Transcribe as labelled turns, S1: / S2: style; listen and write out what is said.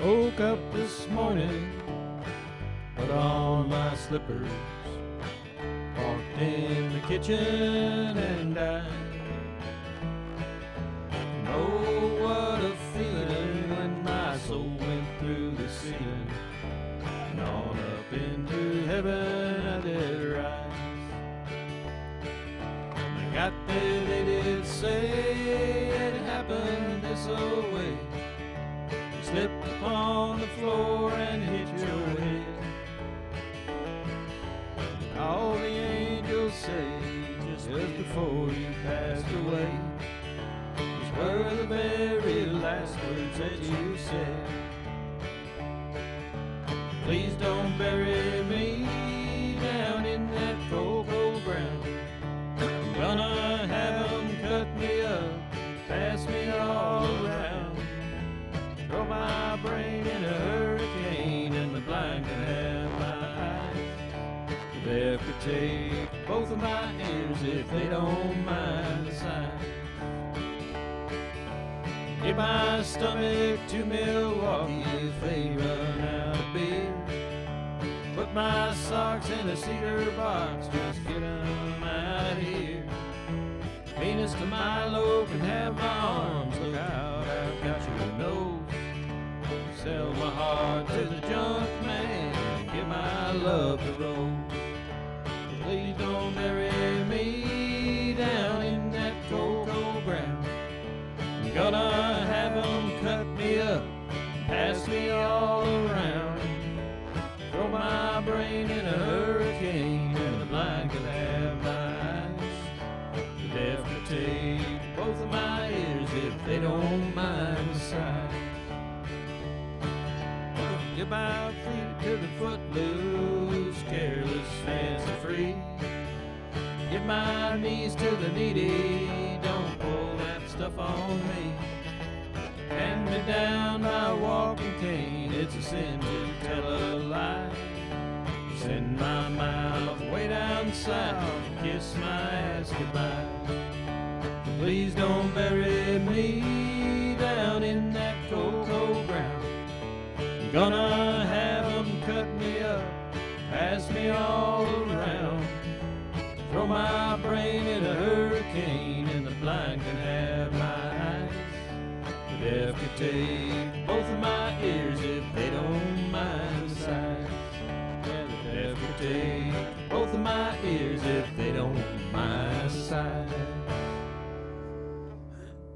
S1: Woke up this morning, put on my slippers, walked in the kitchen and dined. Oh, what a feeling when my soul went through the ceiling and on up into heaven I did rise. I got there, they did say it happened this way. You slipped upon the floor and hit your head. And all the angels say just before you passed away were the very last words that you said. Please don't bury me down in that cold, cold ground. I'm gonna have them cut me up, pass me all around. Throw my brain in a hurricane and the blind can have my eyes. They have to take both of my ears if they don't mind the sign. Get my stomach to Milwaukee if they run out of beer. Put my socks in a cedar box, just get 'em out of here. Venus to Milo can have my arms, look out, I've got your nose. Sell my heart to the junk man, give my love to Rose. Please don't bury me down in that cold, cold ground. I'm gonna have them cut me up, pass me all around. Throw my brain in a hurricane and the blind can have my eyes. The deaf can take both of my ears if they don't mind the sight. Get my feet to the footloose, careless, fancy free. Get my knees to the needy, don't pull that stuff on me. Hand me down my walking cane, it's a sin to tell a lie. Send my mouth way down south, kiss my ass goodbye. Please don't bury me down in that cold, cold ground. I'm gonna have them cut me up, pass me all around. Throw my brain in a hurricane and the blind can have my eyes. The deaf could take both of my ears if they don't mind the size. Yeah, the deaf could take both of my ears if they don't mind the size.